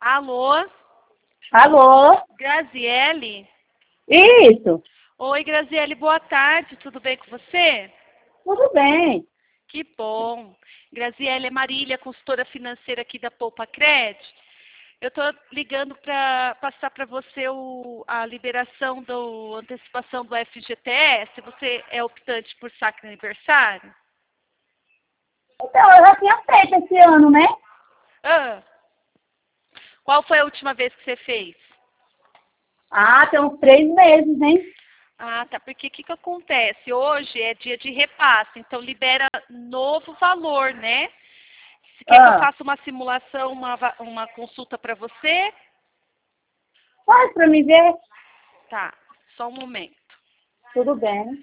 Alô? Alô? Graziele? Isso, Oi, Graziele, boa tarde. Tudo bem com você? tudo bem. Que bom. Graziele, é Marília, consultora financeira aqui da Poupa Cred. Eu estou ligando para passar para você a liberação da antecipação do FGTS. Você é optante por saque de aniversário? Então, eu já tinha feito esse ano, né? Ah, qual foi a última vez que você fez? Ah, tem uns 3 meses, hein? Ah, tá. Porque o que acontece? Hoje é dia de repasse, então libera novo valor, né? Você quer que eu Ah, faça uma simulação, uma consulta para você? faz pra me ver. Tá, só um momento. Tudo bem.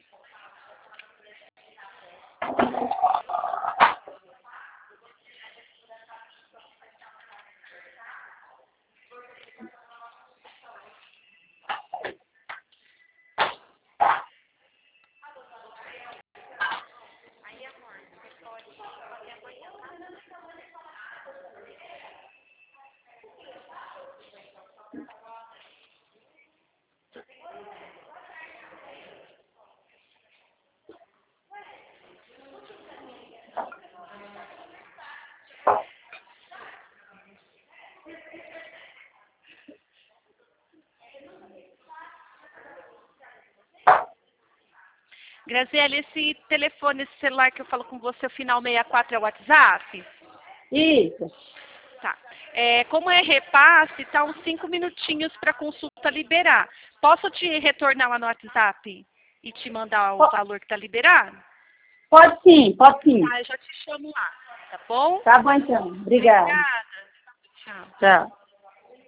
Graziele, esse telefone, esse celular que eu falo com você, o final 64 é o WhatsApp? Isso. Tá. Como é repasse, tá uns 5 minutinhos para a consulta liberar. Posso te retornar lá no WhatsApp e te mandar o Po- valor que está liberado? Pode sim, pode sim. Tá, eu já te chamo lá, tá bom? Tá bom então. Obrigada. Obrigada. Tchau. Tchau.